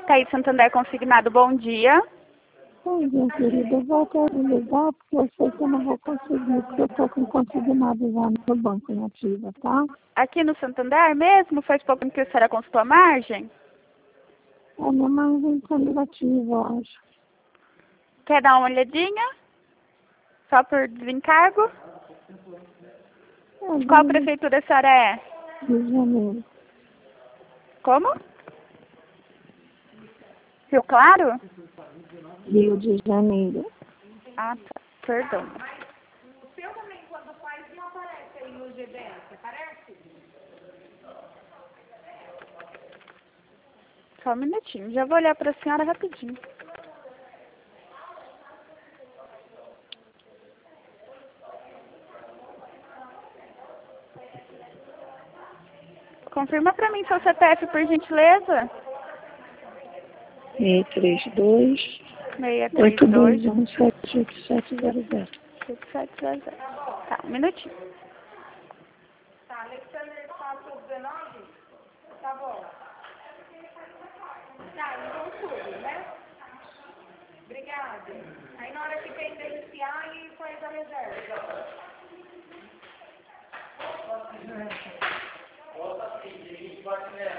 Itaí Santander Consignado, bom dia. Bom dia, querida. Eu vou até ligar porque eu sei que eu não vou conseguir, porque eu estou com consignado já no banco em ativa, tá? Aqui no Santander mesmo? Faz pouco tempo que a senhora consultou a margem? A minha margem está negativa, eu acho. Quer dar uma olhadinha? Só por desencargo? De qual prefeitura a senhora é? Rio de Janeiro. Como? Rio Claro? Rio de Janeiro. Ah, tá. Perdão. O seu também, quando faz, não aparece aí no GBS, aparece? Só um minutinho. Já vou olhar para a senhora rapidinho. Confirma para mim seu CPF, por gentileza. 632 632 821 7700. Tá, um minutinho. Tá, Alexander 419? Tá bom. Tá, então tudo, né? Obrigada. Aí na hora que credenciar e faz a reserva. Volta aqui, a gente bate nela.